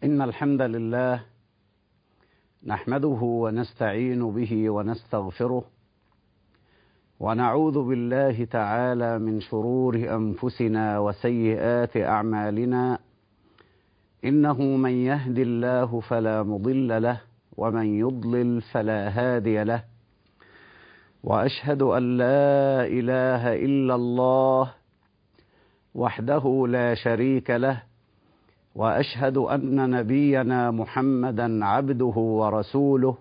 إن الحمد لله نحمده ونستعين به ونستغفره ونعوذ بالله تعالى من شرور أنفسنا وسيئات أعمالنا. إنه من يهد الله فلا مضل له ومن يضلل فلا هادي له، وأشهد أن لا إله إلا الله وحده لا شريك له، وأشهد أن نبينا محمدا عبده ورسوله.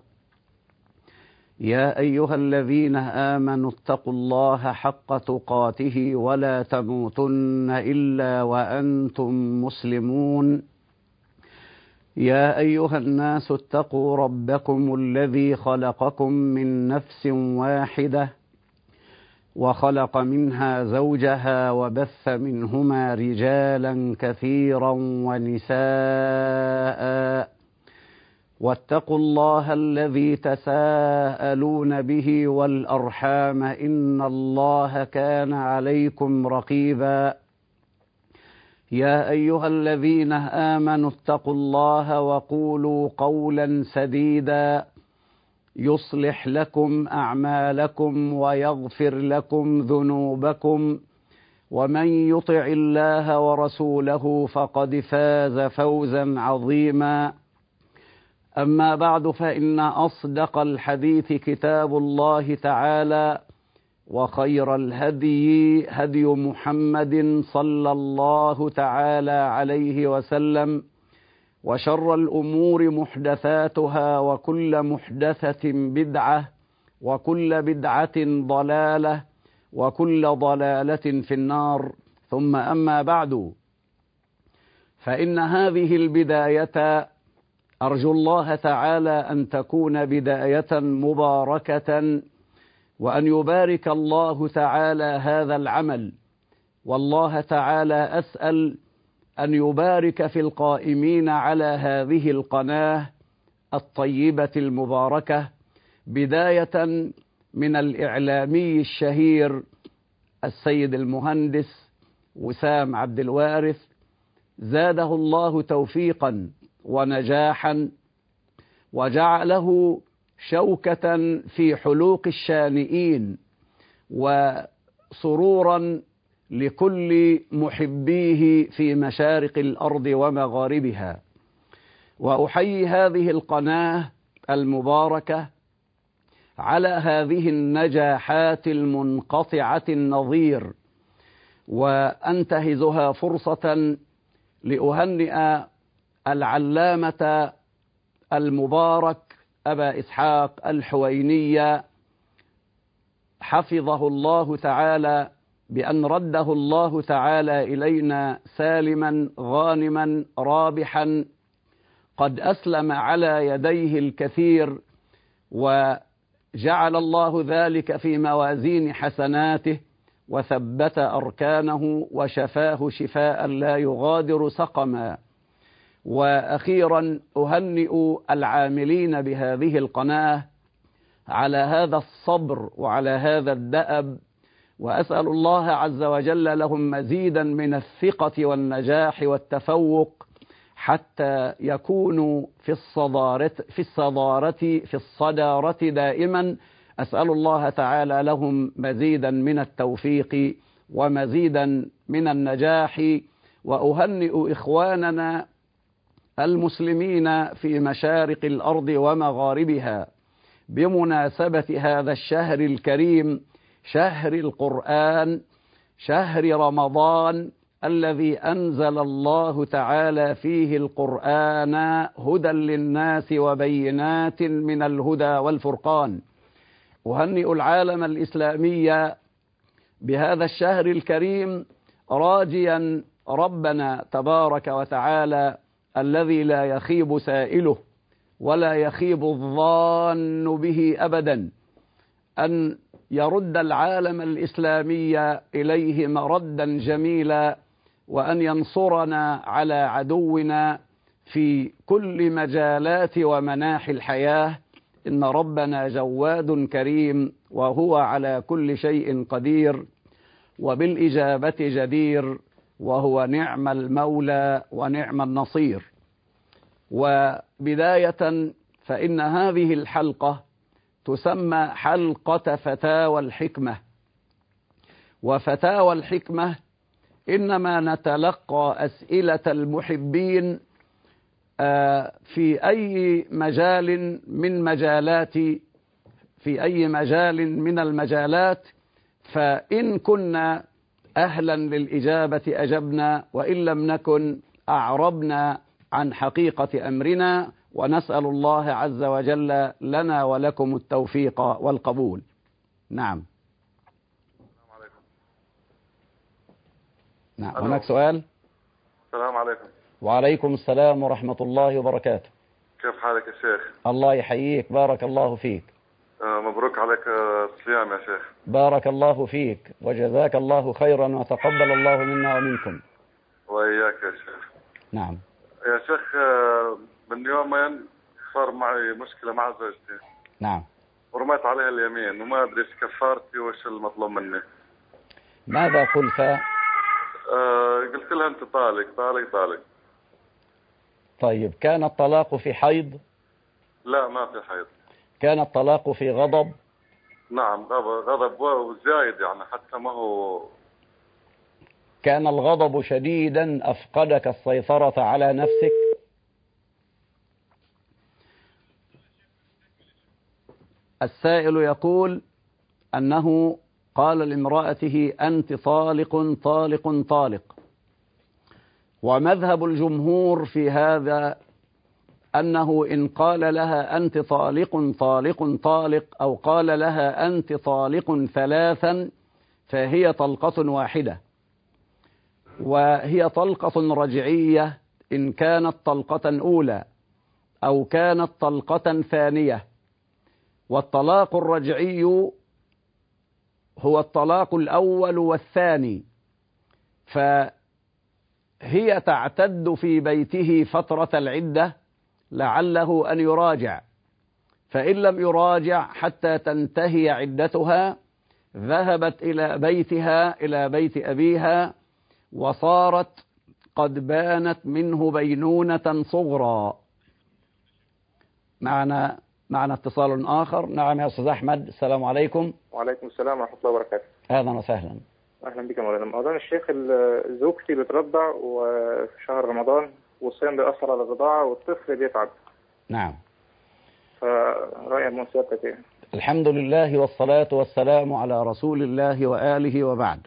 يا أيها الذين آمنوا اتقوا الله حق تقاته ولا تموتن إلا وأنتم مسلمون. يا أيها الناس اتقوا ربكم الذي خلقكم من نفس واحدة وخلق منها زوجها وبث منهما رجالا كثيرا ونساء، واتقوا الله الذي تساءلون به والأرحام إن الله كان عليكم رقيبا. يا أيها الذين آمنوا اتقوا الله وقولوا قولا سديدا يصلح لكم أعمالكم ويغفر لكم ذنوبكم، ومن يطع الله ورسوله فقد فاز فوزا عظيما. أما بعد، فإن أصدق الحديث كتاب الله تعالى، وخير الهدي هدي محمد صلى الله تعالى عليه وسلم، وشر الأمور محدثاتها، وكل محدثة بدعة، وكل بدعة ضلالة، وكل ضلالة في النار. ثم أما بعد، فإن هذه البداية أرجو الله تعالى أن تكون بداية مباركة، وأن يبارك الله تعالى هذا العمل، والله تعالى أسأل أن يبارك في القائمين على هذه القناة الطيبة المباركة، بداية من الإعلامي الشهير السيد المهندس وسام عبد الوارث، زاده الله توفيقا ونجاحا، وجعله شوكة في حلوق الشانئين، وسرورا لكل محبيه في مشارق الأرض ومغاربها. وأحيي هذه القناة المباركة على هذه النجاحات المنقطعة النظير، وأنتهزها فرصة لأهنئ العلامة المبارك أبا إسحاق الحويني حفظه الله تعالى، بأن رده الله تعالى إلينا سالما غانما رابحا، قد أسلم على يديه الكثير، وجعل الله ذلك في موازين حسناته، وثبت أركانه وشفاه شفاء لا يغادر سقما. وأخيرا أهنئ العاملين بهذه القناة على هذا الصبر وعلى هذا الدأب، وأسأل الله عز وجل لهم مزيدا من الثقة والنجاح والتفوق، حتى يكونوا في الصدارة دائما. أسأل الله تعالى لهم مزيدا من التوفيق ومزيدا من النجاح. وأهنئ إخواننا المسلمين في مشارق الأرض ومغاربها بمناسبة هذا الشهر الكريم، شهر القرآن، شهر رمضان، الذي أنزل الله تعالى فيه القرآن هدى للناس وبينات من الهدى والفرقان. أهنئ العالم الإسلامي بهذا الشهر الكريم، راجيا ربنا تبارك وتعالى الذي لا يخيب سائله ولا يخيب الظان به أبدا، أن يرد العالم الإسلامي إليه مردا جميلا، وأن ينصرنا على عدونا في كل مجالات ومناحي الحياة. إن ربنا جواد كريم، وهو على كل شيء قدير، وبالإجابة جدير، وهو نعم المولى ونعم النصير. وبداية فإن هذه الحلقة تسمى حلقة فتاوى الحكمة. وفتاوى الحكمة إنما نتلقى أسئلة المحبين في أي مجال من المجالات، فإن كنا أهلا للإجابة أجبنا، وإن لم نكن أعربنا عن حقيقة أمرنا، ونسأل الله عز وجل لنا ولكم التوفيق والقبول. نعم. السلام عليكم. نعم. هناك سؤال. السلام عليكم. وعليكم السلام ورحمة الله وبركاته. كيف حالك يا شيخ؟ الله يحييك، بارك الله فيك. مبروك عليك الصيام يا شيخ. بارك الله فيك وجزاك الله خيرا، وتقبل الله منا ومنكم. وإياك يا شيخ. نعم يا شيخ، من يومين صار معي مشكلة مع زوجتي. نعم. ورميت عليها اليمين وما أدري إيش كفارتي وإيش المطلوب مني. ماذا قلت؟ قلت لها أنت طالق. طيب، كان الطلاق في حيض؟ لا، ما في حيض. كان الطلاق في غضب؟ نعم، غضب وزايد، يعني حتى ما هو. كان الغضب شديدا أفقدك السيطرة على نفسك؟ السائل يقول أنه قال لامرأته أنت طالق طالق طالق، ومذهب الجمهور في هذا أنه إن قال لها أنت طالق طالق طالق، أو قال لها أنت طالق ثلاثا، فهي طلقة واحدة، وهي طلقة رجعية إن كانت طلقة أولى أو كانت طلقة ثانية. والطلاق الرجعي هو الطلاق الأول والثاني، فهي تعتد في بيته فترة العدة لعله أن يراجع، فإن لم يراجع حتى تنتهي عدتها ذهبت إلى بيتها، إلى بيت أبيها، وصارت قد بانت منه بينونة صغرى. معنا اتصال آخر. نعم يا أستاذ أحمد، السلام عليكم. وعليكم السلام ورحمة الله وبركاته. أهلا وسهلا. أهلا بك يا مولانا. مولانا الشيخ، زوجتي بترضع وفي شهر رمضان، والصيام بيأثر على الرضاعة والطفل بيتعب. نعم. فرأيك من سيادتك إيه؟ الحمد لله والصلاة والسلام على رسول الله وآله وبعد.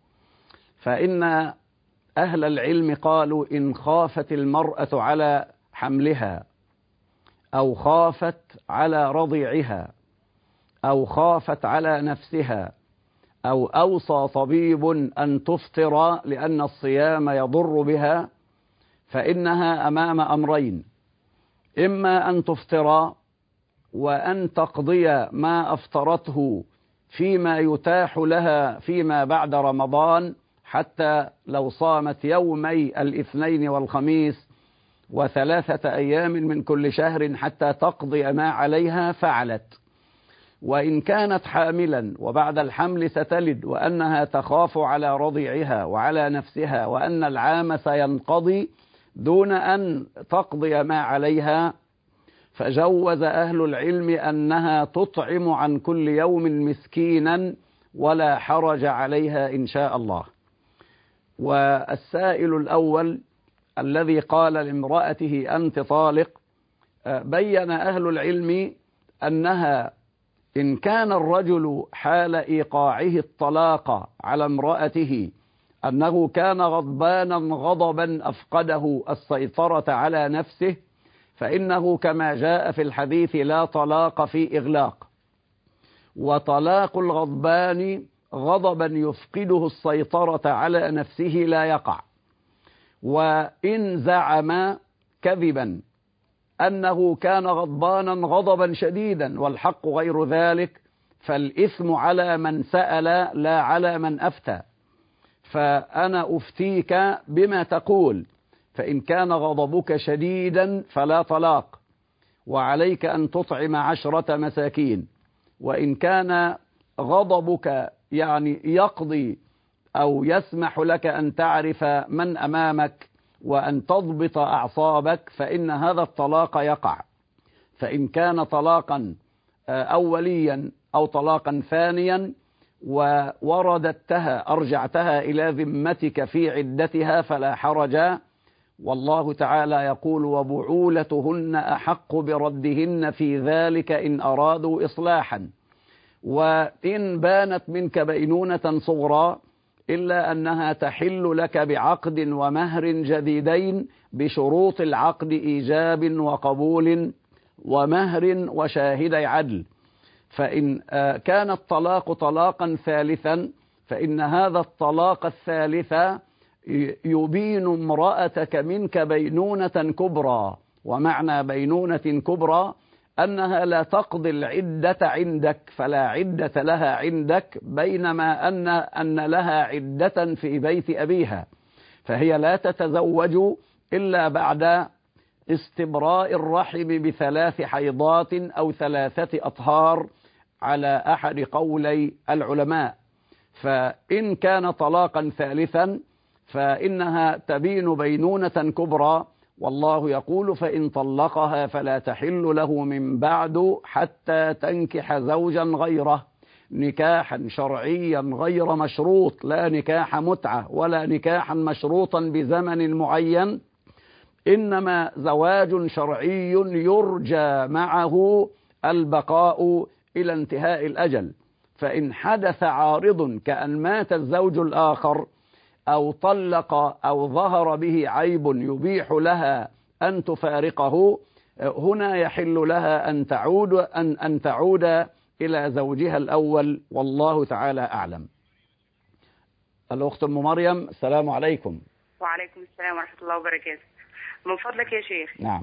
فإن أهل العلم قالوا إن خافت المرأة على حملها، أو خافت على رضيعها، أو خافت على نفسها، أو أوصى طبيب أن تفطر لأن الصيام يضر بها، فإنها أمام أمرين: إما أن تفطر وأن تقضي ما أفطرته فيما يتاح لها فيما بعد رمضان، حتى لو صامت يومي الاثنين والخميس وثلاثة أيام من كل شهر حتى تقضي ما عليها فعلت. وإن كانت حاملا وبعد الحمل ستلد، وأنها تخاف على رضيعها وعلى نفسها، وأن العام سينقضي دون أن تقضي ما عليها، فجوز أهل العلم أنها تطعم عن كل يوم مسكينا ولا حرج عليها إن شاء الله. والسائل الأول الذي قال لامرأته أنت طالق، بين أهل العلم أنها إن كان الرجل حال إيقاعه الطلاق على امرأته أنه كان غضبانا غضبا أفقده السيطرة على نفسه، فإنه كما جاء في الحديث لا طلاق في إغلاق، وطلاق الغضبان غضبا يفقده السيطرة على نفسه لا يقع. وإن زعم كذبا أنه كان غضبانا غضبا شديدا والحق غير ذلك، فالإثم على من سأل لا على من أفتى. فأنا أفتيك بما تقول، فإن كان غضبك شديدا فلا طلاق، وعليك أن تطعم 10 مساكين. وإن كان غضبك يعني يقضي أو يسمح لك أن تعرف من أمامك وأن تضبط أعصابك، فإن هذا الطلاق يقع. فإن كان طلاقا أوليا أو طلاقا ثانيا ووردتها أرجعتها إلى ذمتك في عدتها فلا حرج. والله تعالى يقول: وبعولتهن أحق بردهن في ذلك إن أرادوا إصلاحا. وإن بانت منك بينونة صغرى إلا أنها تحل لك بعقد ومهر جديدين بشروط العقد: إيجاب وقبول ومهر وشاهدي عدل. فإن كان الطلاق طلاقا ثالثا فإن هذا الطلاق الثالث يبين امرأتك منك بينونة كبرى. ومعنى بينونة كبرى أنها لا تقضي العدة عندك، فلا عدة لها عندك، بينما أن لها عدة في بيت أبيها، فهي لا تتزوج إلا بعد استبراء الرحم ب3 حيضات أو 3 أطهار على أحد قولي العلماء. فإن كان طلاقا ثالثا فإنها تبين بينونة كبرى، والله يقول: فإن طلقها فلا تحل له من بعد حتى تنكح زوجا غيره، نكاحا شرعيا غير مشروط، لا نكاح متعة ولا نكاحا مشروطا بزمن معين، إنما زواج شرعي يرجى معه البقاء إلى انتهاء الأجل. فإن حدث عارض كأن مات الزوج الآخر أو طلق أو ظهر به عيب يبيح لها أن تفارقه، هنا يحل لها أن تعود إلى زوجها الأول، والله تعالى أعلم. الأخت أم مريم، السلام عليكم. وعليكم السلام ورحمة الله وبركاته. من فضلك يا شيخ. نعم.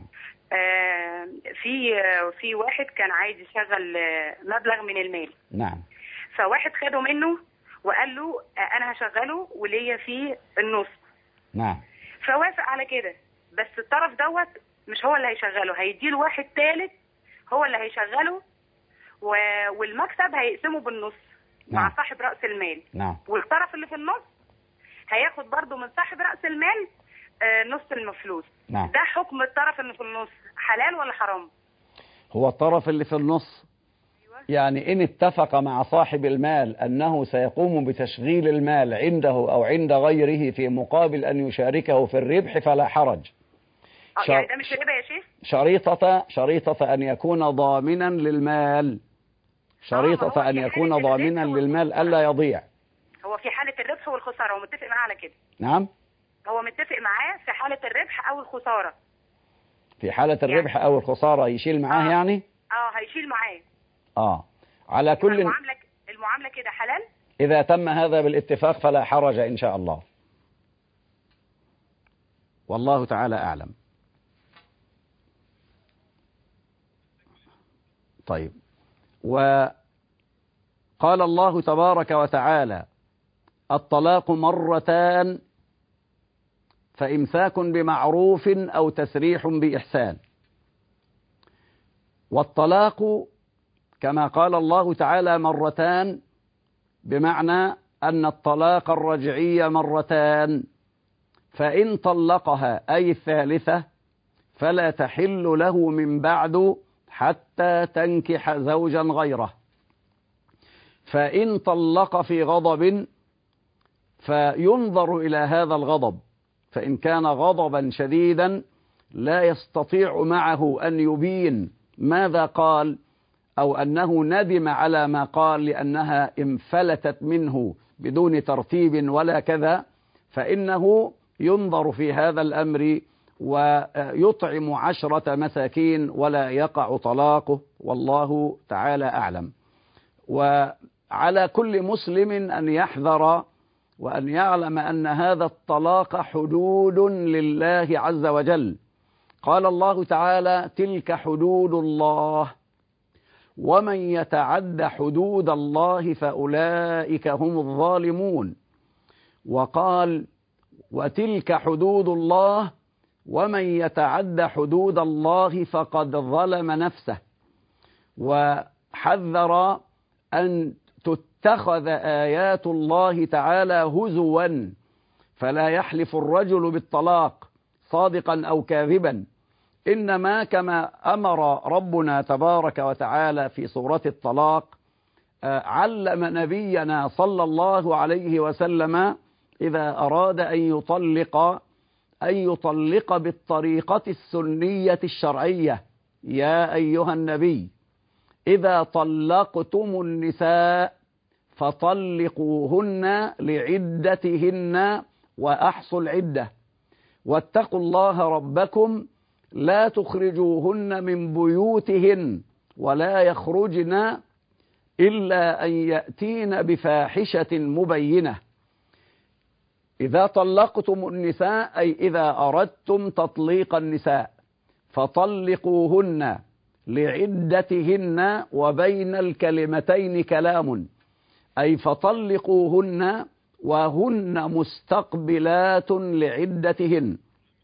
في واحد كان عايز يشغل مبلغ من المال. نعم. فواحد خده منه وقال له انا هشغله وليا فيه النص. نعم. فوافق على كده، بس الطرف دوت مش هو اللي هيشغله، هيديله واحد ثالث هو اللي هيشغله، والمكسب هيقسمه بالنص. نعم. مع صاحب رأس المال. نعم. والطرف اللي في النص هياخد برضه من صاحب رأس المال نص المفلوس. نعم. ده حكم الطرف اللي في النص حلال ولا حرام؟ هو الطرف اللي في النص يعني إن اتفق مع صاحب المال أنه سيقوم بتشغيل المال عنده أو عند غيره في مقابل أن يشاركه في الربح فلا حرج. يعني ده مش ربا يا شيخ؟ شريطة أن يكون ضامنا للمال، شريطة أن يكون ضامنا للمال ألا يضيع. هو في حالة الربح والخسارة هو متفق معاه على كده. نعم. هو متفق معاه في حالة الربح أو الخسارة. في حالة الربح يعني أو الخسارة يشيل معاه يعني؟ هيشيل معاه. على كل المعاملة كده حلال؟ إذا تم هذا بالاتفاق فلا حرج إن شاء الله، والله تعالى أعلم. طيب، وقال الله تبارك وتعالى: الطلاق مرتان فإمساك بمعروف أو تسريح بإحسان. والطلاق كما قال الله تعالى مرتان بمعنى أن الطلاق الرجعي مرتان، فإن طلقها أي الثالثة فلا تحل له من بعد حتى تنكح زوجا غيره. فإن طلق في غضب فينظر إلى هذا الغضب، فإن كان غضبا شديدا لا يستطيع معه أن يبين ماذا قال أو أنه ندم على ما قال لأنها انفلتت منه بدون ترتيب ولا كذا، فإنه ينظر في هذا الأمر ويطعم 10 مساكين ولا يقع طلاقه، والله تعالى أعلم. وعلى كل مسلم أن يحذر وأن يعلم أن هذا الطلاق حدود لله عز وجل. قال الله تعالى: تلك حدود الله ومن يتعد حدود الله فأولئك هم الظالمون. وقال: وتلك حدود الله ومن يتعد حدود الله فقد ظلم نفسه. وحذر أن تتخذ آيات الله تعالى هزوا، فلا يحلف الرجل بالطلاق صادقا أو كاذبا، إنما كما أمر ربنا تبارك وتعالى في سورة الطلاق، علم نبينا صلى الله عليه وسلم إذا أراد أن يطلق بالطريقة السنية الشرعية: يا أيها النبي إذا طلقتم النساء فطلقوهن لعدتهن وأحصوا العدة واتقوا الله ربكم لا تخرجوهن من بيوتهن ولا يخرجن إلا أن يأتين بفاحشة مبينة. إذا طلقتم النساء أي إذا أردتم تطليق النساء فطلقوهن لعدتهن، وبين الكلمتين كلام، أي فطلقوهن وهن مستقبلات لعدتهن.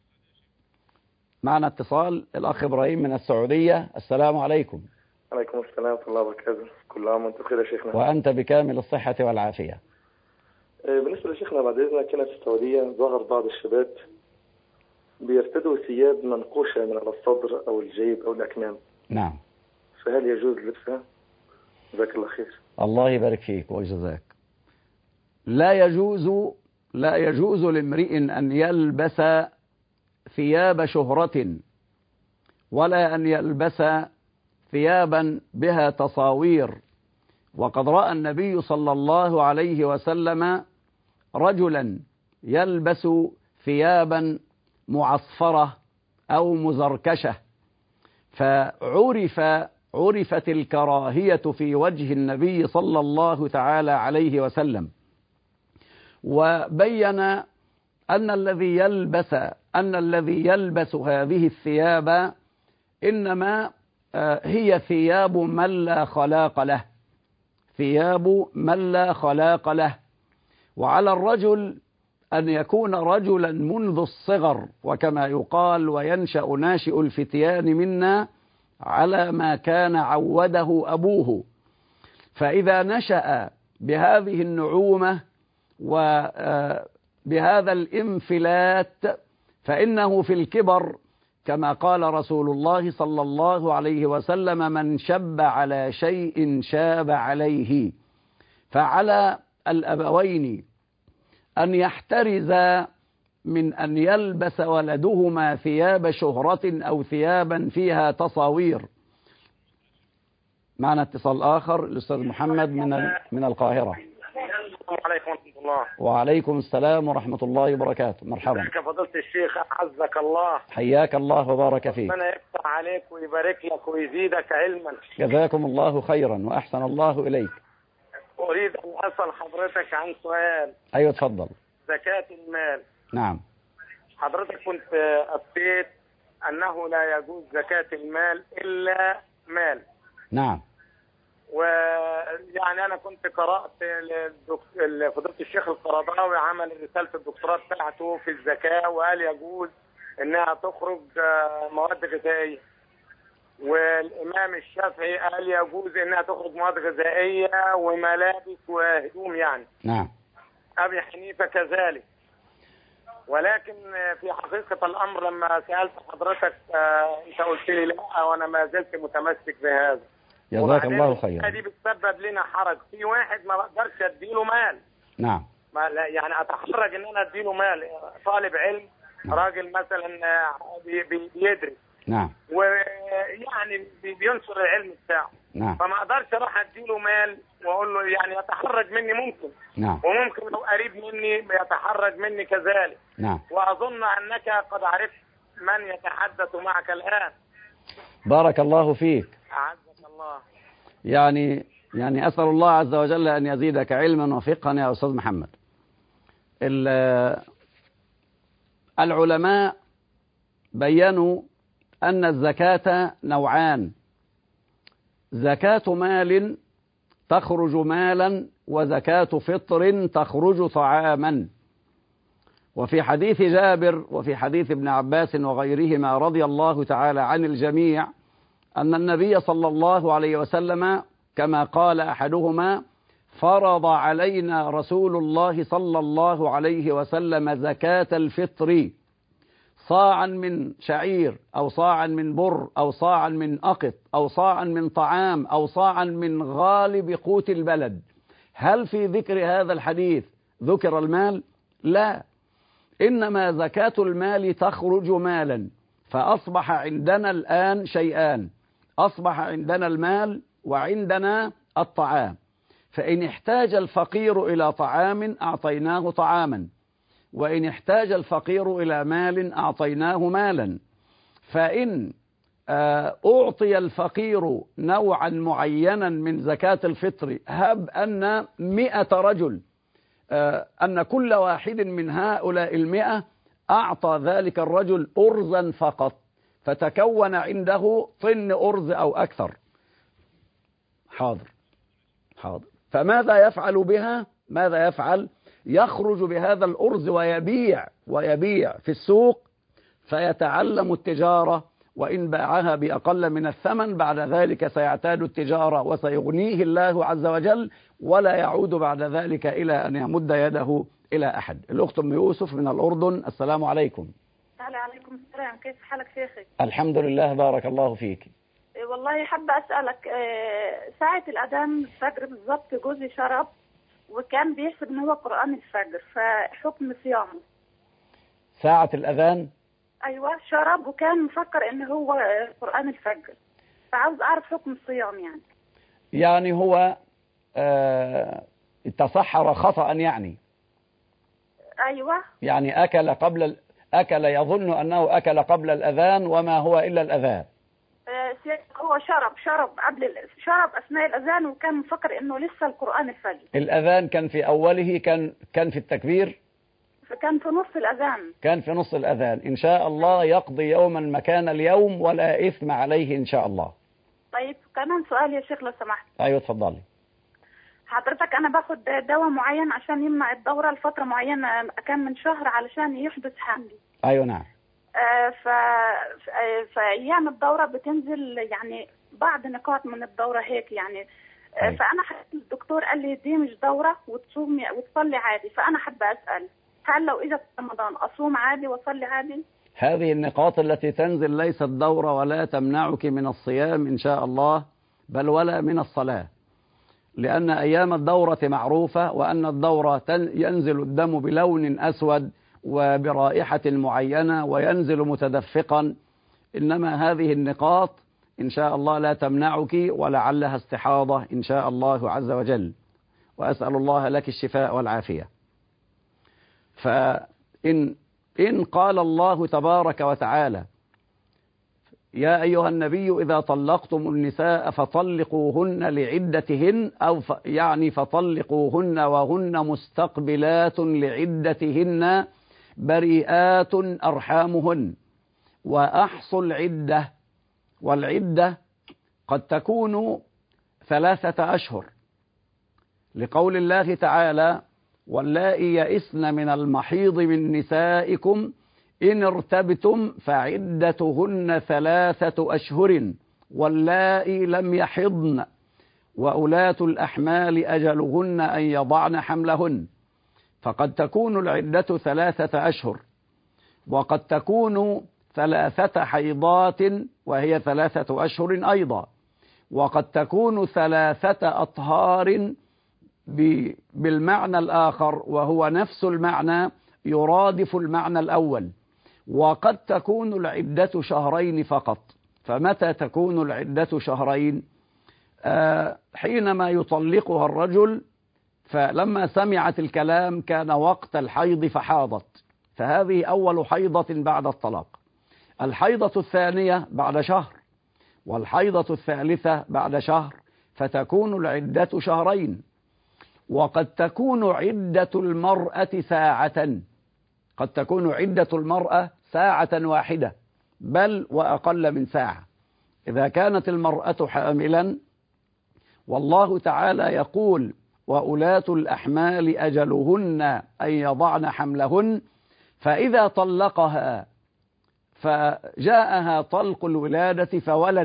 معنا اتصال، الأخ إبراهيم من السعودية. السلام عليكم. عليكم السلام ورحمة الله وبركاته. كل عام وانتم بخير يا شيخنا. وأنت بكامل الصحة والعافية. بالنسبة لشيخنا، بعد إذنك هنا في السعودية ظهر بعض الشباب بيرتدوا ثياب منقوشة من على الصدر أو الجيب أو الأكمام. نعم. فهل يجوز لبسها؟ جزاك الله خير. الله يبارك فيك ويجزاك. لا يجوز لامرئ أن يلبس ثياب شهرة، ولا أن يلبس ثيابا بها تصاوير. وقد رأى النبي صلى الله عليه وسلم رجلا يلبس ثيابا معصفرة أو مزركشة، فعرفت الكراهية في وجه النبي صلى الله تعالى عليه وسلم، وبين أن الذي يلبس هذه الثياب إنما هي ثياب من لا خلاق له، وعلى الرجل أن يكون رجلا منذ الصغر، وكما يقال: وينشأ ناشئ الفتيان منا على ما كان عوده أبوه. فإذا نشأ بهذه النعومة وبهذا الانفلات فإنه في الكبر، كما قال رسول الله صلى الله عليه وسلم: من شب على شيء شاب عليه. فعلى الأبوين أن يحترزا من أن يلبس ولدهما ثياب شهرة أو ثيابا فيها تصاوير. معنا اتصال آخر، الأستاذ محمد من القاهرة. عليكم ورحمة الله. وعليكم السلام ورحمة الله وبركاته. مرحبا. ازيك يا فضيلة الشيخ، أعزك الله. حياك الله وبارك فيك. ربنا يفتح عليك ويبارك لك ويزيدك علما. جزاكم الله خيرا وأحسن الله إليك. أريد أن أسأل حضرتك عن سؤال. أيوة اتفضل. زكاة المال. نعم. حضرتك كنت أفتيت أنه لا يجوز زكاة المال إلا مال. نعم. ويعني أنا كنت قرأت فضيلة الشيخ القرضاوي عمل رسالة الدكتوراه بتاعته في الزكاة، وقال يجوز إنها تخرج مواد غذائية، والإمام الشافعي قال يجوز إنها تخرج مواد غذائية وملابس وهدوم يعني. نعم. أبي حنيفة كذلك. ولكن في حقيقة الأمر لما سألت حضرتك أنت قلت لي لا، وأنا ما زلت متمسك بهذا. جزاك الله خيرا. دي بتسبب لنا حرج. في واحد ما بقدرش اديله مال. نعم. يعني اتحرج ان انا اديله مال. طالب علم، نعم. راجل مثلا بيدرس. نعم. ويعني بينشر العلم بتاعه. نعم. فما اقدرش اروح اديله مال واقول له يعني يتحرج مني ممكن. نعم. وممكن لو قريب مني يتحرج مني كذلك. نعم. واظن انك قد عرفت من يتحدث معك الان. بارك الله فيك. أعزك الله. يعني أسأل الله عز وجل أن يزيدك علما وفقها يا أستاذ محمد. العلماء بيّنوا أن الزكاة نوعان: زكاة مال تخرج مالا، وزكاة فطر تخرج طعاما. وفي حديث جابر وفي حديث ابن عباس وغيرهما رضي الله تعالى عن الجميع أن النبي صلى الله عليه وسلم كما قال أحدهما: فرض علينا رسول الله صلى الله عليه وسلم زكاة الفطر صاعا من شعير أو صاعا من بر أو صاعا من أقط أو صاعا من طعام أو صاعا من غالب قوت البلد، هل في ذكر هذا الحديث ذكر المال؟ لا، إنما زكاة المال تخرج مالا. فأصبح عندنا الآن شيئان، أصبح عندنا المال وعندنا الطعام. فإن احتاج الفقير إلى طعام أعطيناه طعاما، وإن احتاج الفقير إلى مال أعطيناه مالا. فإن أعطي الفقير نوعا معينا من زكاة الفطر، هب أن 100 رجل، أن كل واحد من هؤلاء 100 أعطى ذلك الرجل أرزا فقط، فتكون عنده طن أرز أو أكثر. حاضر. فماذا يفعل بها؟ ماذا يفعل؟ يخرج بهذا الأرز ويبيع في السوق، فيتعلم التجارة، وإن باعها بأقل من الثمن بعد ذلك سيعتاد التجارة وسيغنيه الله عز وجل، ولا يعود بعد ذلك إلى أن يمد يده إلى أحد. الأخت أم يوسف من الأردن، السلام عليكم. عليكم السلام، كيف حالك شيخي؟ الحمد لله، بارك الله فيك. والله حابة أسألك، ساعة الأذان الفجر بالضبط جوزي شرب وكان بيحسب إن هو قرآن الفجر، فحكم صيامه؟ ساعة الأذان؟ أيوة، شرب وكان مفكر إن هو قرآن الفجر، فعاوز أعرف حكم الصيام يعني. يعني هو تصحر خطأ يعني؟ أيوة. يعني أكل يظن أنه أكل قبل الأذان وما هو إلا الأذان. هو شرب أثناء الأذان وكان مفكر إنه لسه القرآن الفجر. الأذان كان في أوله، كان في التكبير؟ كان في نص الأذان. كان في نص الأذان. إن شاء الله يقضي يوما مكان اليوم ولا إثم عليه إن شاء الله. طيب كمان سؤال يا شيخ لو سمحت. أيوة اتفضلي. حضرتك أنا باخد دواء معين عشان يمنع الدورة لفترة معينة، كان من شهر علشان يحدث حملي. أيوة نعم. فأيام الدورة بتنزل يعني بعض نقاط من الدورة هيك يعني. فأنا الدكتور قال لي دي مش دورة وتصومي وتصلي عادي، فأنا حابة أسأل هل لو إجت رمضان أصوم عادي وأصلي عادي؟ هذه النقاط التي تنزل ليست دورة ولا تمنعك من الصيام إن شاء الله، بل ولا من الصلاة، لأن أيام الدورة معروفة، وأن الدورة ينزل الدم بلون أسود وبرائحة معينة وينزل متدفقا، إنما هذه النقاط إن شاء الله لا تمنعك، ولعلها استحاضة إن شاء الله عز وجل، وأسأل الله لك الشفاء والعافية. فإن قال الله تبارك وتعالى: يا أيها النبي إذا طلقتم النساء فطلقوهن لعدتهن، أو يعني فطلقوهن وهن مستقبلات لعدتهن بريئات أرحامهن وأحصوا العدة. والعدة قد تكون 3 أشهر، لقول الله تعالى: واللائي يئسن من المحيض من نسائكم إن ارتبتم فعدتهن 3 أشهر واللائي لم يحضن وأولاة الأحمال أجلهن أن يضعن حملهن. فقد تكون العدة 3 أشهر، وقد تكون 3 حيضات وهي 3 أشهر أيضا، وقد تكون 3 أطهار بالمعنى الآخر وهو نفس المعنى يرادف المعنى الأول، وقد تكون العدة 2 شهرين فقط. فمتى تكون العدة 2 شهرين؟ حينما يطلقها الرجل، فلما سمعت الكلام كان وقت الحيض فحاضت، فهذه أول حيضة بعد الطلاق. الحيضة الثانية بعد 1 شهر، والحيضة الثالثة بعد 1 شهر، فتكون العدة 2 شهرين. وقد تكون عدة المرأة ساعة، قد تكون عدة المرأة 1 واحدة بل وأقل من 1 ساعة إذا كانت المرأة حاملا. والله تعالى يقول: وأولاة الأحمال أجلهن أن يضعن حملهن. فإذا طلقها فجاءها طلق الولادة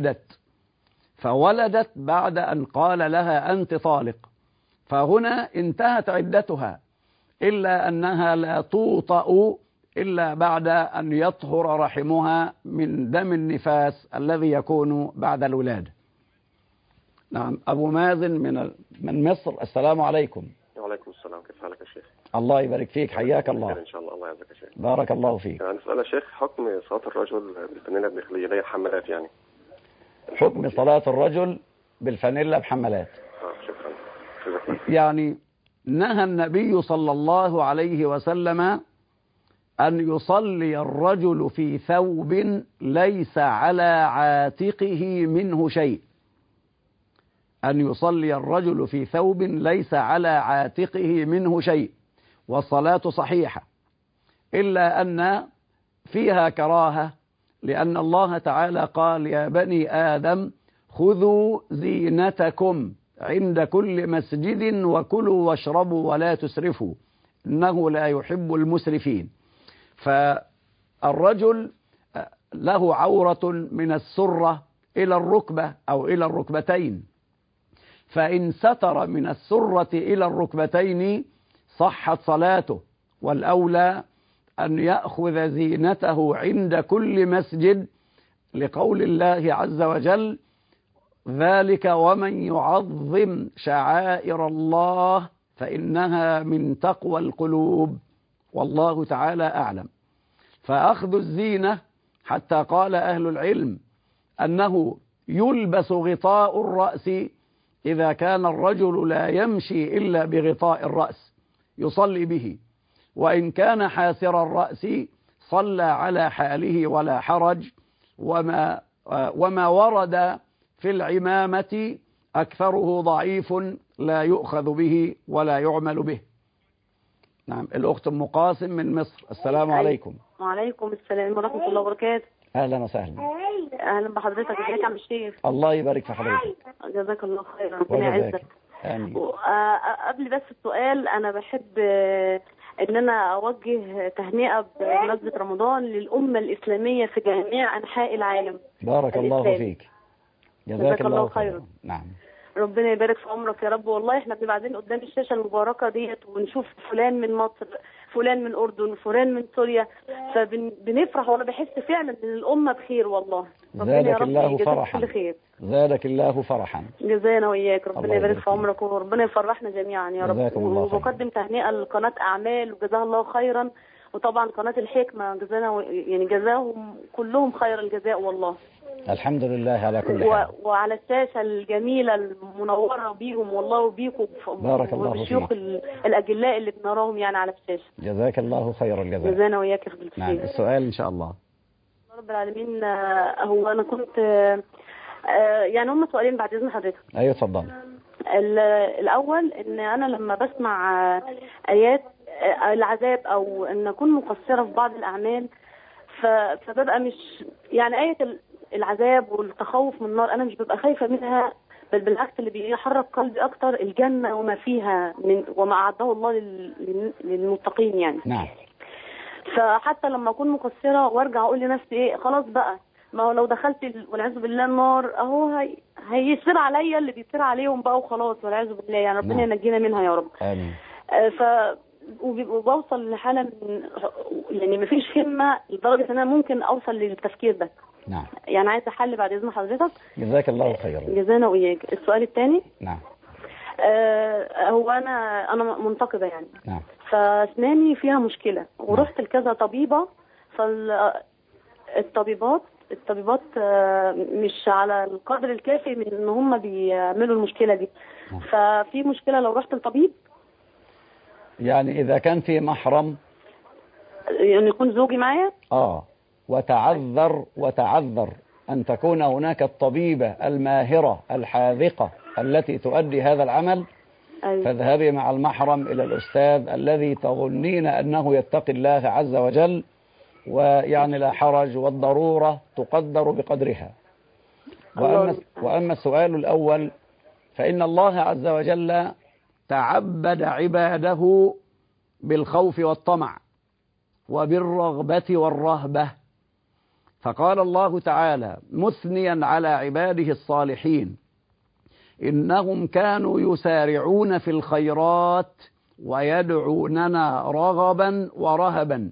فولدت بعد أن قال لها أنت طالق، فهنا انتهت عدتها، إلا أنها لا توطأ إلا بعد أن يطهر رحمها من دم النفاس الذي يكون بعد الولادة. نعم. أبو مازن من مصر، السلام عليكم. وعليكم السلام، كيف حالك يا شيخ؟ الله يبارك فيك، حياك الله. إن شاء الله. الله يعزك يا شيخ. بارك الله فيك. يعني سؤال يا شيخ، حكم صلاة الرجل بالفانيلة الداخلية اللي هي الحمالات يعني. حكم صلاة الرجل بالفانيلا بحمالات. شكرا. يعني نهى النبي صلى الله عليه وسلم أن يصلي الرجل في ثوب ليس على عاتقه منه شيء. أن يصلي الرجل في ثوب ليس على عاتقه منه شيء، والصلاة صحيحة، إلا أن فيها كراهة، لأن الله تعالى قال: يا بني آدم خذوا زينتكم عند كل مسجد وكلوا واشربوا ولا تسرفوا إنه لا يحب المسرفين. فالرجل له عورة من السرة إلى الركبة أو إلى الركبتين، فإن ستر من السرة إلى الركبتين صحت صلاته، والأولى أن يأخذ زينته عند كل مسجد، لقول الله عز وجل: ذلك ومن يعظم شعائر الله فإنها من تقوى القلوب، والله تعالى أعلم. فأخذ الزينة، حتى قال أهل العلم أنه يلبس غطاء الرأس إذا كان الرجل لا يمشي إلا بغطاء الرأس يصلي به، وإن كان حاسر الرأس صلى على حاله ولا حرج. وما ورد في العمامة أكثره ضعيف لا يؤخذ به ولا يعمل به. نعم. الأخت أم قاسم من مصر، السلام عليكم. وعليكم السلام ورحمة الله وبركاته. أهلا وسهلا. أهلا بحضرتك. ازيك يا عم الشيخ؟ الله يبارك في حضرتك. جزاك الله خيرا، ربنا يعزك. آمين. قبل بس السؤال، أنا بحب إن أنا أوجه تهنئة بمناسبة رمضان للأمة الإسلامية في جميع أنحاء العالم. بارك الله فيك. جزاك الله خيرا. نعم. ربنا يبارك في عمرك يا رب. والله احنا بنبقى قاعدين قدام الشاشة المباركة ديت ونشوف فلان من مصر، فلان من الأردن، فلان من سوريا، فبنفرح والله، بحس فعلا ان الأمة بخير والله. زادك الله فرحا. زادك الله فرحا. جزانا وإياك، ربنا يبارك في عمرك وربنا يفرحنا جميعا يا رب. وبقدم تهنئة لقناة أعمال وجزاها الله خيرا، وطبعا قناة الحكمة جزانا يعني جزاهم كلهم خير الجزاء والله. الحمد لله على كل حال. وعلى الشاشة الجميلة المنورة بيهم والله وبيكم، بارك الله فيك، والشيوخ الأجلاء اللي بنراهم يعني على الشاشة. جزاك الله خير الجزاء. جزانا وإياك يا فضيلة الشيخ. نعم. السؤال إن شاء الله. رب العالمين. هو أنا كنت يعني هم سؤالين بعد إذن حضرتك. أيوة اتفضل. الأول إن أنا لما بسمع آيات العذاب أو إن أكون مقصرة في بعض الأعمال، فببقى مش يعني آية العذاب والتخوف من النار أنا مش ببقى خايفة منها، بل بالعكس اللي بيحرك قلبي أكتر الجنة وما فيها من وما أعده الله للمتقين يعني. نعم. فحتى لما أكون مقصرة وارجع أقول لنفسي إيه خلاص بقى، ما هو لو دخلت والعياذ بالله النار أهو هيصير عليا اللي بيصير عليهم بقى وخلاص والعياذ بالله، يعني ربنا ينجينا منها يا رب. آمين. وبوصل لحالة من يعني مفيش همة لدرجة ان انا ممكن اوصل للتفكير ده. نعم. يعني عايزة حل بعد اذن حضرتك. جزاك الله خيرا. جزانا وإياك. السؤال الثاني. نعم. هو انا منتقبة يعني. نعم. فاسناني فيها مشكلة ورحت لكذا طبيبة، فالطبيبات مش على القدر الكافي من ان هم بيعملوا المشكلة دي. نعم. ففي مشكلة لو رحت للطبيب، يعني إذا كان في محرم يعني يكون زوجي معايا وتعذر أن تكون هناك الطبيبة الماهرة الحاذقة التي تؤدي هذا العمل. أيوة. فاذهبي مع المحرم إلى الأستاذ الذي تظنين أنه يتقي الله عز وجل، ويعني لا حرج، والضرورة تقدر بقدرها. وأما السؤال الأول، فإن الله عز وجل تعبد عباده بالخوف والطمع وبالرغبة والرهبة، فقال الله تعالى مثنيا على عباده الصالحين: إنهم كانوا يسارعون في الخيرات ويدعوننا رغبا ورهبا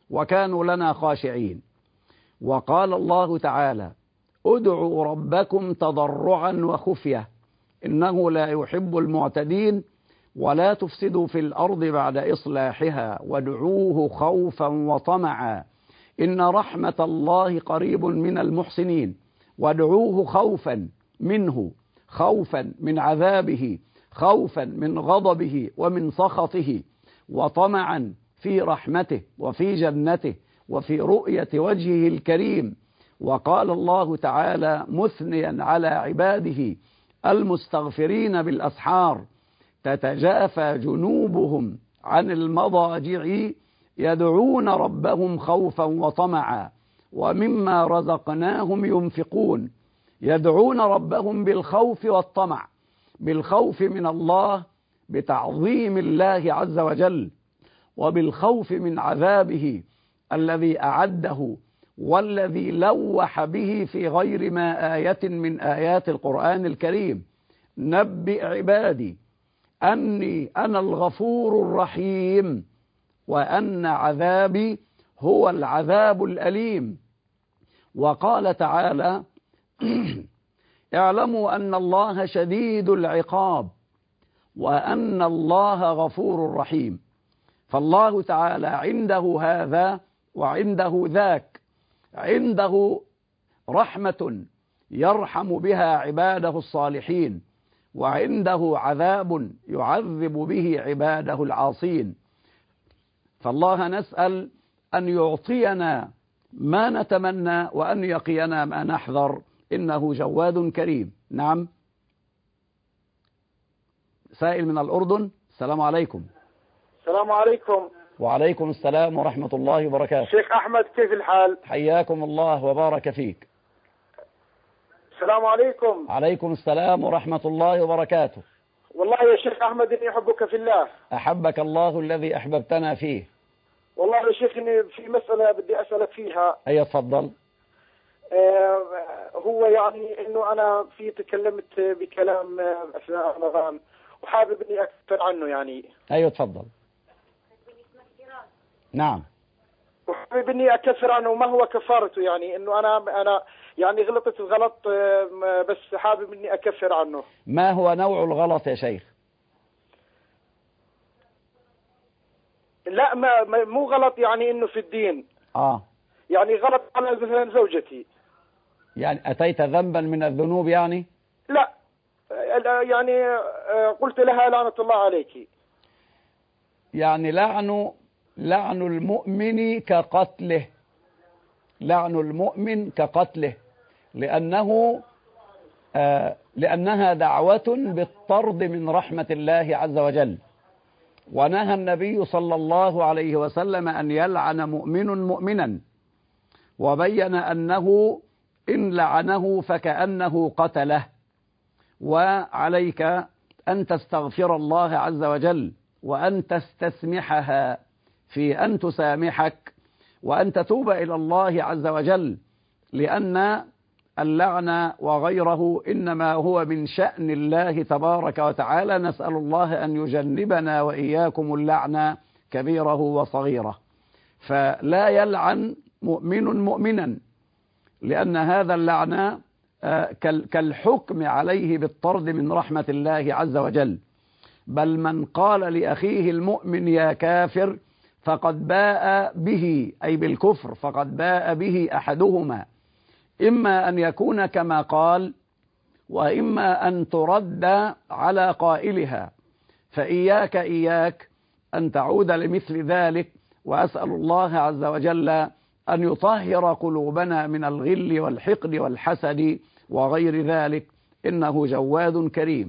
وكانوا لنا خاشعين. وقال الله تعالى: ادعوا ربكم تضرعا وخفية إنه لا يحب المعتدين ولا تفسدوا في الأرض بعد إصلاحها وادعوه خوفا وطمعا إن رحمة الله قريب من المحسنين. وادعوه خوفا منه، خوفا من عذابه، خوفا من غضبه ومن سخطه، وطمعا في رحمته وفي جنته وفي رؤية وجهه الكريم. وقال الله تعالى مثنيا على عباده المستغفرين بالأسحار: تتجافى جنوبهم عن المضاجع يدعون ربهم خوفا وطمعا ومما رزقناهم ينفقون. يدعون ربهم بالخوف والطمع، بالخوف من الله بتعظيم الله عز وجل، وبالخوف من عذابه الذي أعده والذي لوح به في غير ما آية من آيات القرآن الكريم: نبئ عبادي أني أنا الغفور الرحيم وأن عذابي هو العذاب الأليم. وقال تعالى: اعلموا أن الله شديد العقاب وأن الله غفور رحيم. فالله تعالى عنده هذا وعنده ذاك، عنده رحمة يرحم بها عباده الصالحين، وعنده عذاب يعذب به عباده العاصين. فالله نسأل أن يعطينا ما نتمنى وأن يقينا ما نحذر، إنه جواد كريم. نعم، سائل من الأردن. السلام عليكم. السلام عليكم. وعليكم السلام ورحمة الله وبركاته. شيخ أحمد، كيف الحال؟ حياكم الله وبارك فيك. السلام عليكم. عليكم السلام ورحمة الله وبركاته. والله يا شيخ أحمد إني أحبك في الله. أحبك الله الذي أحببتنا فيه. والله يا شيخ إني في مسألة بدي أسألك فيها. أي تفضل. هو يعني إنه أنا تكلمت بكلام أثناء رمضان وحابب إني أكثر عنه يعني. أيوة تفضل. نعم. وحابب إني أكثر عنه وما هو كفارته، يعني إنه أنا يعني غلطت الغلط، بس حابب إني أكثر عنه. ما هو نوع الغلط يا شيخ؟ لا مو غلط يعني إنه في الدين. يعني غلط على مثلا زوجتي. يعني أتيت ذنبا من الذنوب يعني؟ لا يعني قلت لها لعنة الله عليك. يعني لعن المؤمن كقتله، لعن المؤمن كقتله، لأنها دعوة بالطرد من رحمة الله عز وجل. ونهى النبي صلى الله عليه وسلم أن يلعن مؤمن مؤمنا، وبين أنه إن لعنه فكأنه قتله. وعليك أن تستغفر الله عز وجل وأن تستسمحها في أن تسامحك وأن تتوب إلى الله عز وجل، لأن اللعن وغيره إنما هو من شأن الله تبارك وتعالى. نسأل الله أن يجنبنا وإياكم اللعن كبيره وصغيره. فلا يلعن مؤمن مؤمنا، لأن هذا اللعن كالحكم عليه بالطرد من رحمة الله عز وجل. بل من قال لأخيه المؤمن يا كافر فقد باء به، أي بالكفر، فقد باء به أحدهما، إما أن يكون كما قال وإما أن ترد على قائلها. فإياك أن تعود لمثل ذلك، وأسأل الله عز وجل أن يطهر قلوبنا من الغل والحقد والحسد وغير ذلك، إنه جواد كريم.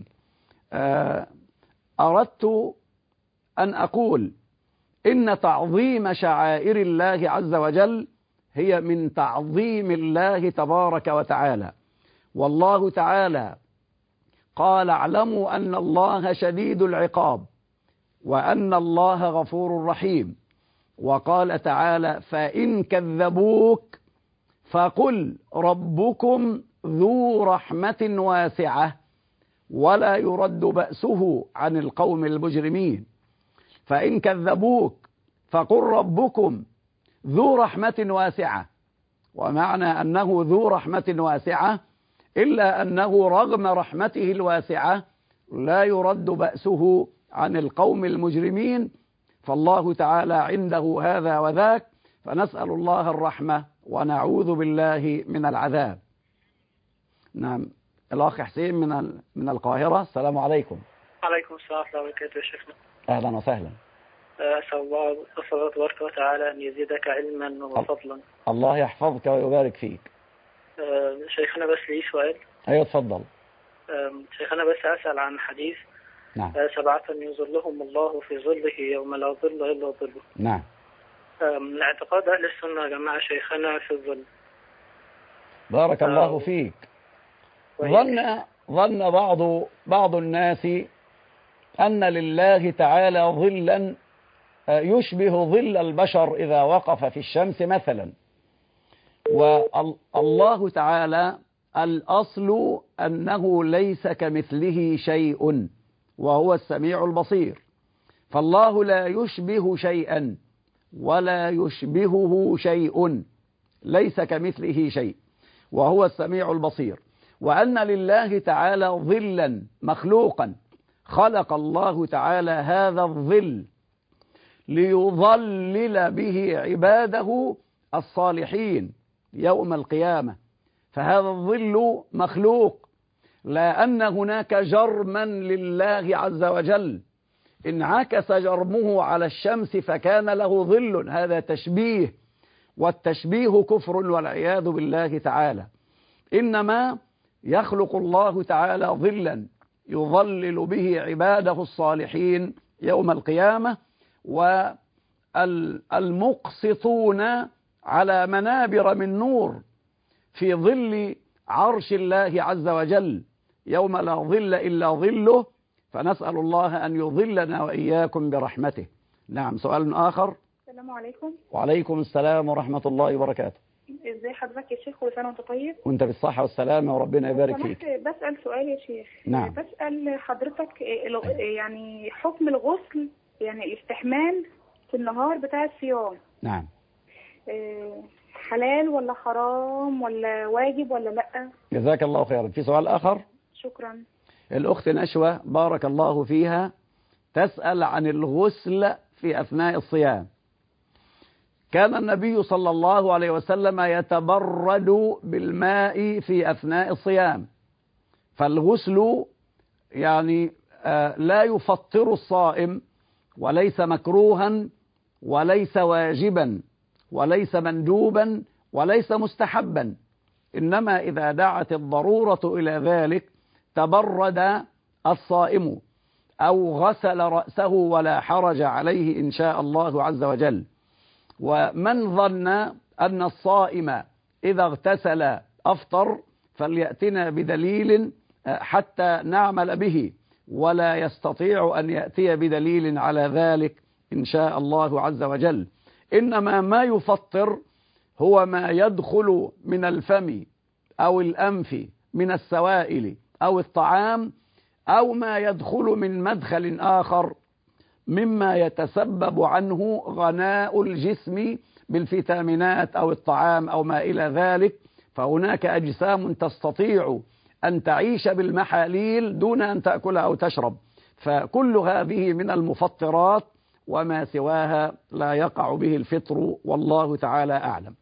أردت أن أقول إن تعظيم شعائر الله عز وجل هي من تعظيم الله تبارك وتعالى. والله تعالى قال: اعلموا أن الله شديد العقاب وأن الله غفور رحيم. وقال تعالى: فإن كذبوك فقل ربكم ذو رحمة واسعة ولا يرد بأسه عن القوم المجرمين. فإن كذبوك فقل ربكم ذو رحمة واسعة. ومعنى أنه ذو رحمة واسعة إلا أنه رغم رحمته الواسعة لا يرد بأسه عن القوم المجرمين، فالله تعالى عنده هذا وذاك، فنسأل الله الرحمة ونعوذ بالله من العذاب. نعم، الأخ حسين من القاهرة. السلام عليكم. عليكم السلام ورحمة الله وبركاته يا شيخنا. أهلا وسهلا. أسأل الله تبارك وتعالى أن يزيدك علما وفضلا. الله يحفظك ويبارك فيك. شيخنا بس لي سؤال. أيوة تفضل. شيخنا بس أسأل عن حديث. نعم. 7 يظلهم الله في ظله يوم لا ظل إلا ظله. نعم. الاعتقاد أهل السنة يا جماعة شيخنا في الظل. بارك الله فيك. ظن بعض الناس أن لله تعالى ظلا يشبه ظل البشر إذا وقف في الشمس مثلا. والله تعالى الأصل أنه ليس كمثله شيء وهو السميع البصير، فالله لا يشبه شيئا ولا يشبهه شيء، ليس كمثله شيء وهو السميع البصير. وأن لله تعالى ظلا مخلوقا، خلق الله تعالى هذا الظل ليظلل به عباده الصالحين يوم القيامة، فهذا الظل مخلوق، لا أن هناك جرما لله عز وجل انعكس جرمه على الشمس فكان له ظل، هذا تشبيه، والتشبيه كفر والعياذ بالله تعالى. إنما يخلق الله تعالى ظلا يظلل به عباده الصالحين يوم القيامة، والمقسطون على منابر من نور في ظل عرش الله عز وجل يوم لا ظل إلا ظله، فنسأل الله أن يظلنا وإياكم برحمته. نعم، سؤال آخر. السلام عليكم. وعليكم السلام ورحمة الله وبركاته. ازي حضرتك يا شيخ؟ وسنة وانت طيب. وانت بالصحة والسلامة وربنا يبارك فيك. بسأل سؤال يا شيخ. نعم. بسأل حضرتك يعني حكم الغسل، يعني الاستحمام في النهار بتاع الصيام. نعم. حلال ولا حرام ولا واجب ولا لا؟ جزاك الله خيرا. في سؤال آخر؟ شكرا. الأخت نشوة بارك الله فيها تسأل عن الغسل في أثناء الصيام. كان النبي صلى الله عليه وسلم يتبرد بالماء في أثناء الصيام، فالغسل يعني لا يفطر الصائم، وليس مكروها وليس واجبا وليس مندوبا وليس مستحبا، إنما إذا دعت الضرورة إلى ذلك تبرد الصائم أو غسل رأسه ولا حرج عليه إن شاء الله عز وجل. ومن ظن أن الصائم إذا اغتسل أفطر فليأتنا بدليل حتى نعمل به، ولا يستطيع أن يأتي بدليل على ذلك إن شاء الله عز وجل. إنما ما يفطر هو ما يدخل من الفم أو الأنف من السوائل أو الطعام، أو ما يدخل من مدخل آخر مما يتسبب عنه غناء الجسم بالفيتامينات أو الطعام أو ما إلى ذلك، فهناك أجسام تستطيع أن تعيش بالمحاليل دون أن تأكل أو تشرب، فكل هذه من المفطرات وما سواها لا يقع به الفطر، والله تعالى أعلم.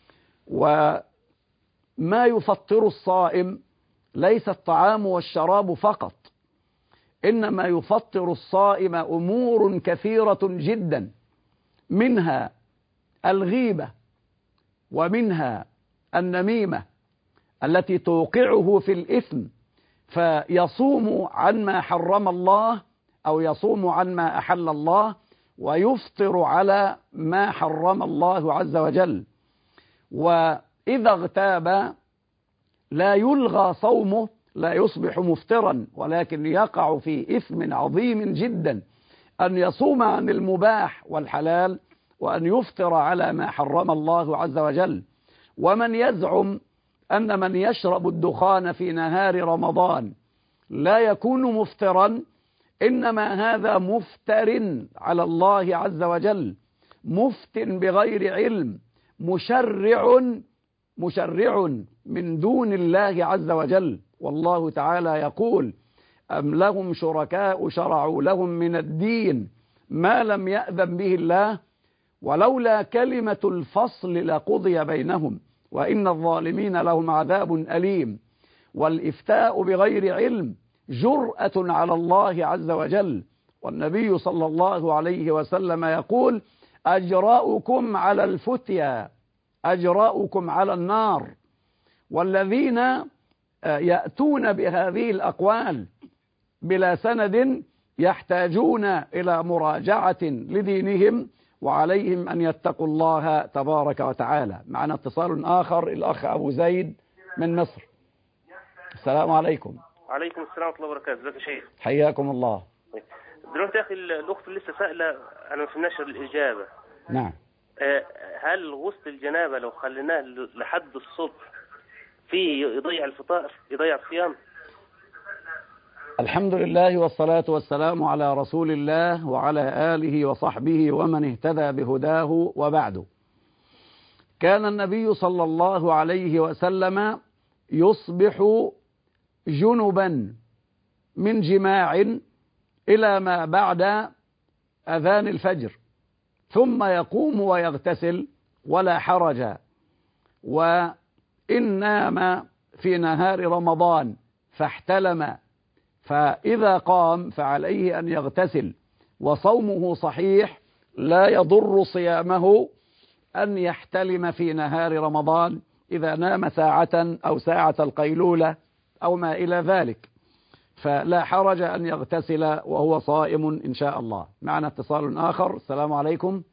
وما يفطر الصائم ليس الطعام والشراب فقط، إنما يفطر الصائم أمور كثيرة جدا، منها الغيبة ومنها النميمة التي توقعه في الإثم، فيصوم عن ما حرم الله أو يصوم عن ما أحل الله ويفطر على ما حرم الله عز وجل. وإذا اغتاب لا يلغى صومه، لا يصبح مفطرا، ولكن يقع في إثم عظيم جدا أن يصوم عن المباح والحلال وأن يفطر على ما حرم الله عز وجل. ومن يزعم أن من يشرب الدخان في نهار رمضان لا يكون مفطرا، إنما هذا مفتر على الله عز وجل، مفت بغير علم، مشرع من دون الله عز وجل. والله تعالى يقول: أم لهم شركاء شرعوا لهم من الدين ما لم يأذن به الله ولولا كلمة الفصل لقضي بينهم وإن الظالمين لهم عذاب أليم. والإفتاء بغير علم جرأة على الله عز وجل، والنبي صلى الله عليه وسلم يقول: أجراؤكم على الفتيا أجراؤكم على النار. والذين يأتون بهذه الأقوال بلا سند يحتاجون إلى مراجعة لدينهم، وعليهم أن يتقوا الله تبارك وتعالى. معنا اتصال آخر، الأخ أبو زيد من مصر. السلام عليكم. وعليكم السلام ورحمة الله وبركاته. ازيك يا شيخ؟ حياكم الله. دلوقتي يا أخي الأخت لسه سائلة، أنا ما فهمناش الإجابة. نعم. هل غسل الجنابة لو خليناه لحد الصبح فيه يضيع الفطار، يضيع الصيام؟ الحمد لله والصلاة والسلام على رسول الله وعلى آله وصحبه ومن اهتدى بهداه، وبعد. كان النبي صلى الله عليه وسلم يصبح جنبا من جماع إلى ما بعد أذان الفجر، ثم يقوم ويغتسل ولا حرج. وإن نام في نهار رمضان فاحتلم فإذا قام فعليه أن يغتسل، وصومه صحيح، لا يضر صيامه أن يحتلم في نهار رمضان إذا نام ساعة أو ساعة القيلولة أو ما إلى ذلك، فلا حرج أن يغتسل وهو صائم إن شاء الله. معنا اتصال آخر. السلام عليكم.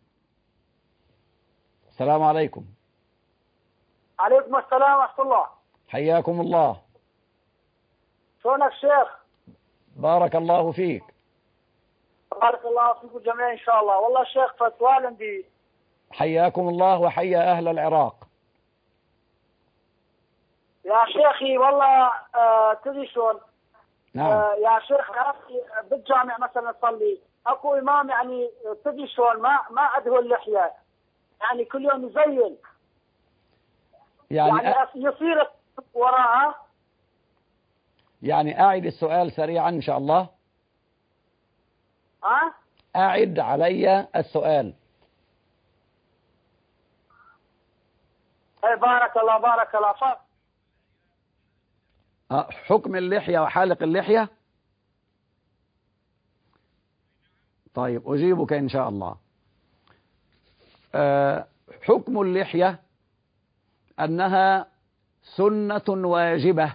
السلام عليكم. عليكم السلام ورحمة الله. حياكم الله. شلونك شيخ؟ بارك الله فيك. بارك الله فيكم جميعا إن شاء الله. والله شيخ فتوى عندي. حياكم الله وحيا أهل العراق. يا شيخي والله تدري شلون؟ نعم. يا شيخ بالجامع مثلا نصلي، اكو امام يعني تدري شلون ما عنده اللحيه، يعني كل يوم يزين، يعني يصير وراها. يعني أعد السؤال سريعا إن شاء الله. أعد علي السؤال. بارك الله بارك الله. حكم اللحية وحالق اللحية. طيب أجيبك إن شاء الله. حكم اللحية أنها سنة واجبة،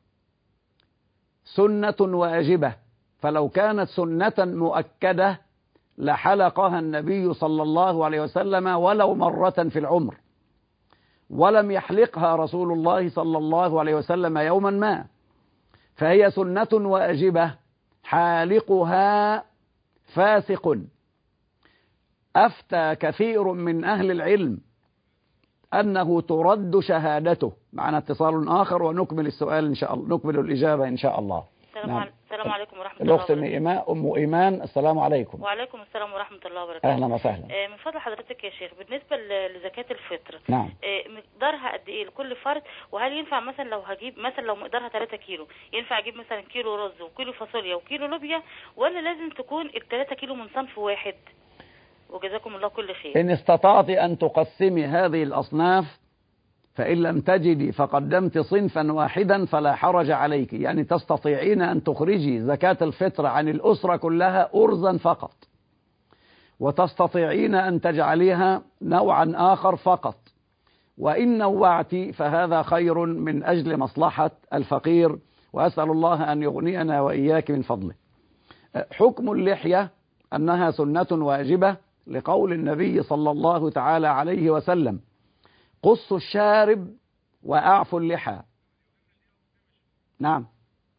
سنة واجبة، فلو كانت سنة مؤكدة لحلقها النبي صلى الله عليه وسلم ولو مرة في العمر، ولم يحلقها رسول الله صلى الله عليه وسلم يوما ما، فهي سنة واجبة حالقها فاسق. أفتى كثير من أهل العلم أنه ترد شهادته. معنا اتصال آخر ونكمل السؤال إن شاء الله، نكمل الإجابة إن شاء الله. السلام عليكم ورحمة الله وبركاته. الأخت أم إيمان. السلام عليكم. وعليكم السلام ورحمة الله وبركاته. أهلا وسهلا. من فضل حضرتك يا شيخ، بالنسبة لزكاة الفطر، نعم، مقدارها قد إيه لكل فرد؟ وهل ينفع مثلا لو هجيب مثلا لو مقدارها 3 كيلو ينفع أجيب مثلا كيلو رز وكيلو فاصوليا وكيلو لوبيا، ولا لازم تكون ال3 كيلو من صنف واحد؟ وجزاكم الله كل خير. إن استطعت أن تقسمي هذه الأصناف فإن لم تجدي فقدمت صنفا واحدا فلا حرج عليك، يعني تستطيعين أن تخرجي زكاة الفطر عن الأسرة كلها أرزا فقط، وتستطيعين أن تجعليها نوعا آخر فقط، وإن نوعت فهذا خير من أجل مصلحة الفقير، وأسأل الله أن يغنينا وإياك من فضله. حكم اللحية أنها سنة واجبة لقول النبي صلى الله تعالى عليه وسلم: قصوا الشارب وأعفوا اللحى. نعم،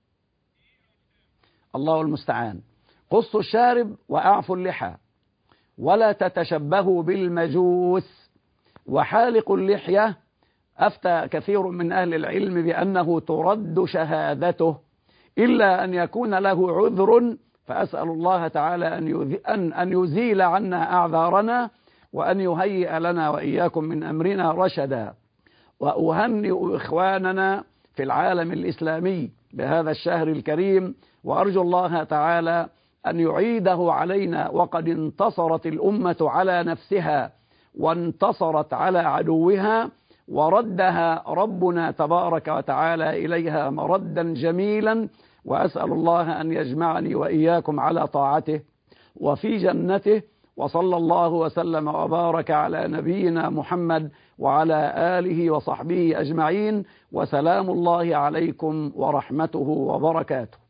الله المستعان. قصوا الشارب وأعفوا اللحى ولا تتشبهوا بالمجوس. وحالق اللحية أفتى كثير من أهل العلم بأنه ترد شهادته إلا أن يكون له عذر، فأسأل الله تعالى أن يزيل عنا أعذارنا وأن يهيئ لنا وإياكم من أمرنا رشدا. وأهنئ إخواننا في العالم الإسلامي بهذا الشهر الكريم، وأرجو الله تعالى أن يعيده علينا، وقد انتصرت الأمة على نفسها وانتصرت على عدوها، وردها ربنا تبارك وتعالى إليها مردا جميلا. وأسأل الله أن يجمعني وإياكم على طاعته وفي جنته، وصلى الله وسلم وبارك على نبينا محمد وعلى آله وصحبه أجمعين، وسلام الله عليكم ورحمته وبركاته.